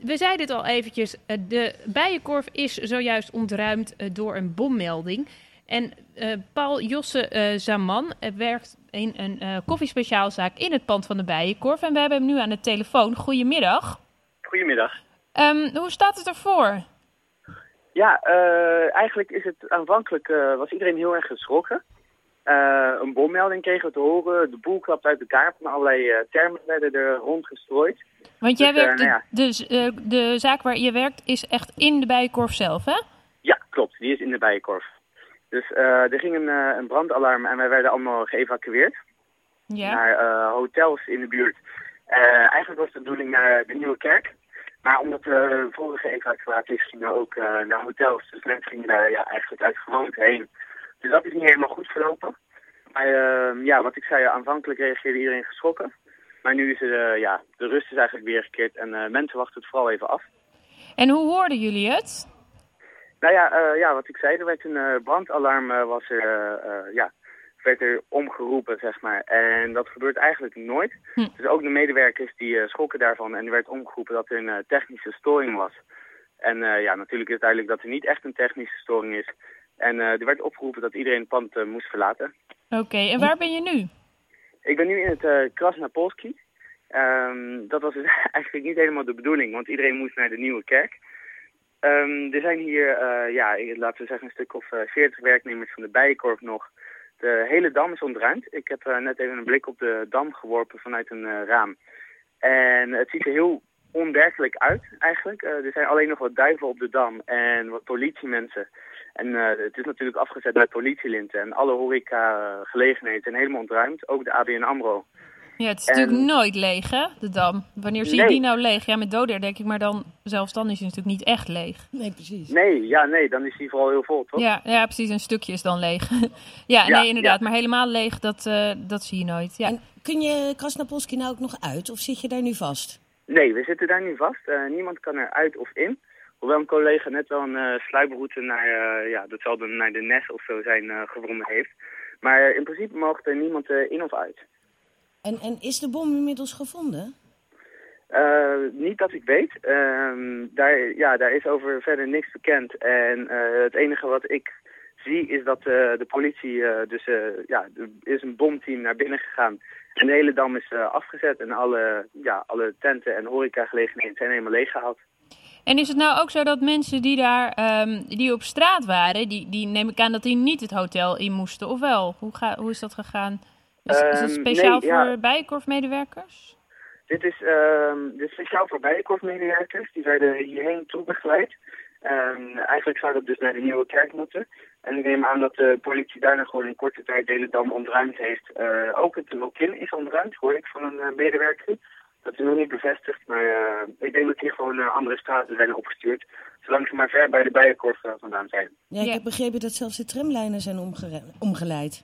We zeiden het al eventjes, de Bijenkorf is zojuist ontruimd door een bommelding. En Paul Josse Zaman werkt in een koffiespeciaalzaak in het pand van de Bijenkorf. En we hebben hem nu aan de telefoon. Goedemiddag. Goedemiddag. Hoe staat het ervoor? Ja, eigenlijk is het aanvankelijk was iedereen heel erg geschrokken. Een bommelding kregen we te horen. De boel klapt uit elkaar. Van allerlei termen werden er rondgestrooid. Want jij werkt, de zaak waar je werkt is echt in de Bijenkorf zelf, hè? Ja, klopt. Die is in de Bijenkorf. Dus er ging een brandalarm en wij werden allemaal geëvacueerd. Ja. Naar hotels in de buurt. Eigenlijk was de bedoeling naar de Nieuwe Kerk. Maar omdat de vorige evacuaties gingen ook naar hotels. Dus mensen gingen daar eigenlijk uit gewoonte heen. Dus dat is niet helemaal goed verlopen. Maar wat ik zei, aanvankelijk reageerde iedereen geschrokken. Maar nu is de rust is eigenlijk weergekeerd en mensen wachten het vooral even af. En hoe hoorden jullie het? Nou ja, wat ik zei, er werd een brandalarm werd er omgeroepen, zeg maar. En dat gebeurt eigenlijk nooit. Dus ook de medewerkers die schrokken daarvan en er werd omgeroepen dat er een technische storing was. En natuurlijk is duidelijk dat er niet echt een technische storing is. En er werd opgeroepen dat iedereen het pand moest verlaten. Oké, en waar ben je nu? Ik ben nu in het Krasnapolski. Dat was dus eigenlijk niet helemaal de bedoeling, want iedereen moest naar de Nieuwe Kerk. Er zijn hier, laten we zeggen, een stuk of 40 werknemers van de Bijenkorf nog. De hele dam is ontruimd. Ik heb net even een blik op de dam geworpen vanuit een raam. En het ziet er heel onwerkelijk uit eigenlijk. Er zijn alleen nog wat duiven op de dam en wat politiemensen. En het is natuurlijk afgezet met politielinten. En alle horeca-gelegenheden zijn helemaal ontruimd. Ook de ABN AMRO. Ja, het is natuurlijk nooit leeg, hè, de dam. Wanneer zie je die nou leeg? Ja, met doden denk ik, maar zelfs dan is hij natuurlijk niet echt leeg. Nee, precies. Nee, dan is hij vooral heel vol, toch? Ja, precies. Een stukje is dan leeg. Nee, inderdaad. Ja. Maar helemaal leeg, dat zie je nooit. Ja. En kun je Krasnapolski nou ook nog uit? Of zit je daar nu vast? Nee, we zitten daar nu vast. Niemand kan er uit of in. Hoewel een collega net wel een sluiproute dat zal dan naar de Nes of zo zijn gevonden heeft. Maar in principe mag er niemand in of uit. En is de bom inmiddels gevonden? Niet dat ik weet. Daar is over verder niks bekend. En het enige wat ik zie is dat de politie... er is een bomteam naar binnen gegaan. En de hele dam is afgezet. En alle tenten en horecagelegenheden zijn helemaal leeggehaald. En is het nou ook zo dat mensen die daar die op straat waren... Die neem ik aan dat die niet het hotel in moesten, of wel? Hoe is dat gegaan? Is het speciaal voor Bijenkorf-medewerkers? Dit is speciaal voor Bijenkorf-medewerkers. Die werden hierheen toegegeleid. Eigenlijk zou dat dus naar de Nieuwe Kerk moeten. En ik neem aan dat de politie daarna gewoon in korte tijd de hele dam ontruimd heeft. Ook het Lokin is ontruimd, hoor ik van een medewerker. Dat is nog niet bevestigd, maar ik denk dat hier gewoon andere straten zijn opgestuurd. Zolang ze maar ver bij de Bijenkorf vandaan zijn. Ja, ik heb begrepen dat zelfs de tramlijnen zijn omgeleid.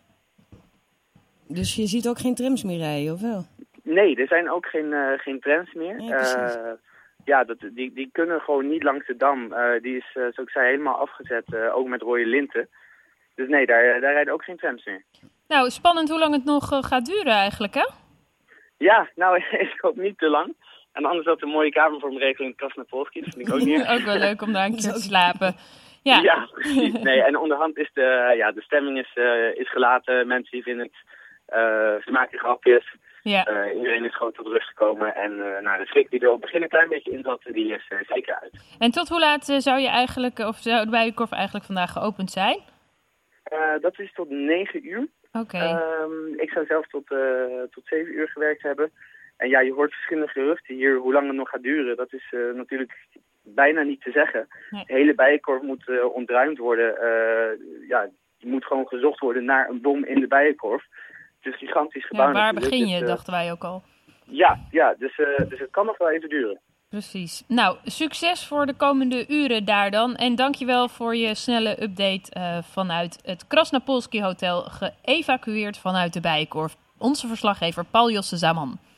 Dus je ziet ook geen trams meer rijden, of wel? Nee, er zijn ook geen trams meer. Ja, die kunnen gewoon niet langs de dam. Die is, zoals ik zei, helemaal afgezet, ook met rode linten. Dus nee, daar rijden ook geen trams meer. Nou, spannend hoe lang het nog gaat duren eigenlijk, hè? Ja, nou, ik hoop niet te lang. En anders had een mooie kamer voor me regelen in Krasnapolski. Dat vind ik ook niet. Ook wel leuk om daar een keer te slapen. Ja, precies. Nee, en onderhand is de stemming is gelaten. Mensen die vinden het... ze maken grapjes. Ja. Iedereen is gewoon tot rust gekomen. En de schrik die er op het begin een klein beetje in zat, die is zeker uit. En tot hoe laat zou de Bijenkorf eigenlijk vandaag geopend zijn? Dat is tot 9 uur. Oké. Ik zou zelf tot 7 uur gewerkt hebben. En ja, je hoort verschillende geruchten hier hoe lang het nog gaat duren. Dat is natuurlijk bijna niet te zeggen. Nee. De hele Bijenkorf moet ontruimd worden. Er moet gewoon gezocht worden naar een bom in de Bijenkorf. Het is een gigantisch gebouw. Ja, waar begin je, dachten wij ook al. Ja, dus het kan nog wel even duren. Precies. Nou, succes voor de komende uren daar dan. En dankjewel voor je snelle update vanuit het Krasnapolski Hotel. Geëvacueerd vanuit de Bijenkorf. Onze verslaggever Paul Josse Zaman.